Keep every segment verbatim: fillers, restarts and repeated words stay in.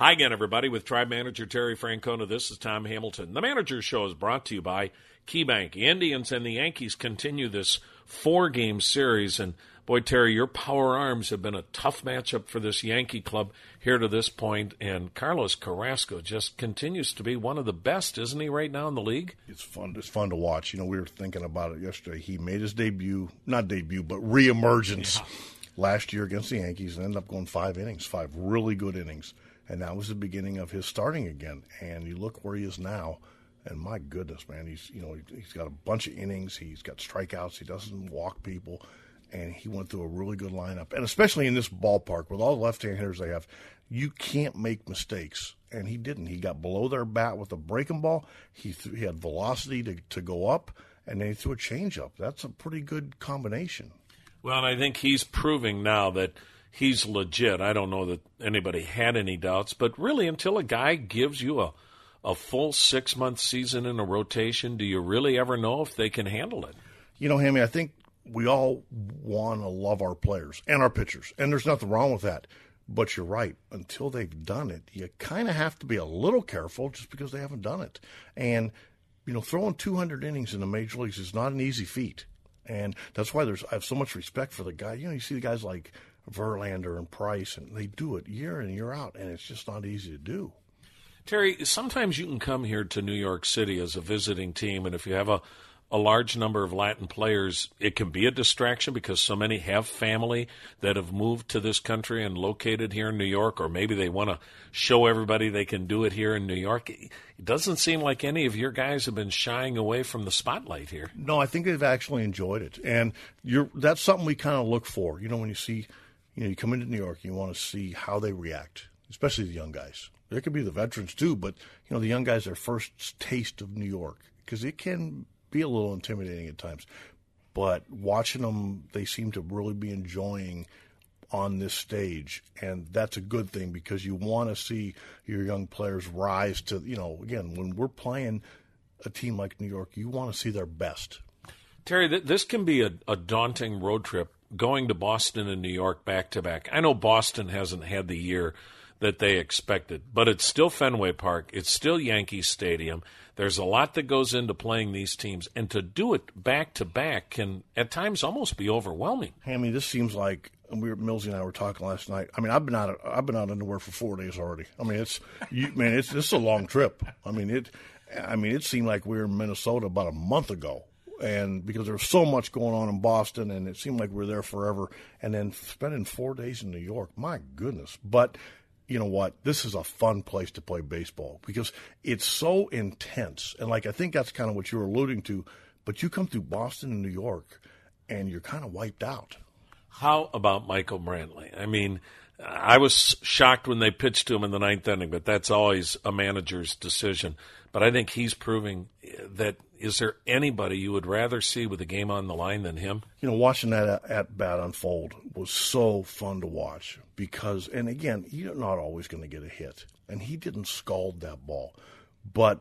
Hi again, everybody, with Tribe Manager Terry Francona. This is Tom Hamilton. The Manager Show is brought to you by KeyBank. The Indians and the Yankees continue this four-game series, and boy, Terry, your power arms have been a tough matchup for this Yankee club here to this point, and Carlos Carrasco just continues to be one of the best, isn't he, right now in the league? It's fun. It's fun to watch. You know, we were thinking about it yesterday. He made his debut, not debut, but reemergence yeah. last year against the Yankees and ended up going five innings, five really good innings. And that was the beginning of his starting again. And you look where he is now, and my goodness, man, he's you know he's got a bunch of innings. He's got strikeouts. He doesn't walk people, and he went through a really good lineup. And especially in this ballpark with all the left-hand hitters they have, you can't make mistakes. And he didn't. He got below their bat with a breaking ball. He th- he had velocity to to go up, and then he threw a changeup. That's a pretty good combination. Well, and I think he's proving now that he's legit. I don't know that anybody had any doubts, but really until a guy gives you a, a full six-month season in a rotation, do you really ever know if they can handle it? You know, Hammy, I think we all want to love our players and our pitchers, and there's nothing wrong with that. But you're right. Until they've done it, you kind of have to be a little careful just because they haven't done it. And, you know, throwing two hundred innings in the major leagues is not an easy feat. And that's why there's I have so much respect for the guy. You know, you see the guys like Verlander and Price, and they do it year in, year out, and it's just not easy to do. Terry, sometimes you can come here to New York City as a visiting team, and if you have a, a large number of Latin players, it can be a distraction because so many have family that have moved to this country and located here in New York, or maybe they want to show everybody they can do it here in New York. It doesn't seem like any of your guys have been shying away from the spotlight here. No, I think they've actually enjoyed it, and you're, that's something we kind of look for. You know, when you see – You know, you come into New York, you want to see how they react, especially the young guys. There could be the veterans too, but, you know, the young guys, their first taste of New York, because it can be a little intimidating at times. But watching them, they seem to really be enjoying on this stage, and that's a good thing because you want to see your young players rise to, you know, again, when we're playing a team like New York, you want to see their best. Terry, th- this can be a, a daunting road trip, going to Boston and New York back-to-back. I know Boston hasn't had the year that they expected, but it's still Fenway Park. It's still Yankee Stadium. There's a lot that goes into playing these teams, and to do it back-to-back can at times almost be overwhelming. Hammy, this seems like we were, Millsy and I were talking last night. I mean, I've been out of, I've been out of nowhere for four days already. I mean, it's you, man, it's this is a long trip. I mean, it I mean, it seemed like we were in Minnesota about a month ago. And because there was so much going on in Boston, and it seemed like we were there forever, and then spending four days in New York, my goodness. But you know what? This is a fun place to play baseball because it's so intense. And, like, I think that's kind of what you were alluding to. But you come through Boston and New York, and you're kind of wiped out. How about Michael Brantley? I mean, I was shocked when they pitched to him in the ninth inning, but that's always a manager's decision. But I think he's proving that is there anybody you would rather see with the game on the line than him? You know, watching that at-bat unfold was so fun to watch because, and again, you're not always going to get a hit. And he didn't scald that ball. But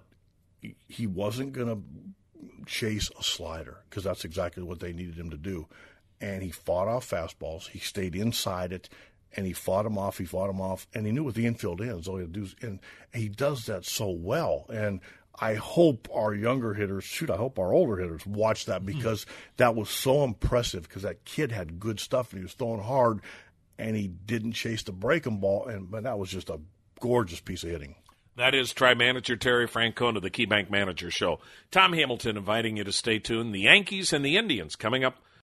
he wasn't going to chase a slider because that's exactly what they needed him to do. And he fought off fastballs. He stayed inside it. And he fought him off, he fought him off, and he knew what the infield is. All he had to do is, and he does that so well. And I hope our younger hitters, shoot, I hope our older hitters watch that because that was so impressive because that kid had good stuff, and he was throwing hard, and he didn't chase the breaking ball, and but that was just a gorgeous piece of hitting. That is Tribe Manager Terry Francona, the KeyBank Manager Show. Tom Hamilton inviting you to stay tuned. The Yankees and the Indians coming up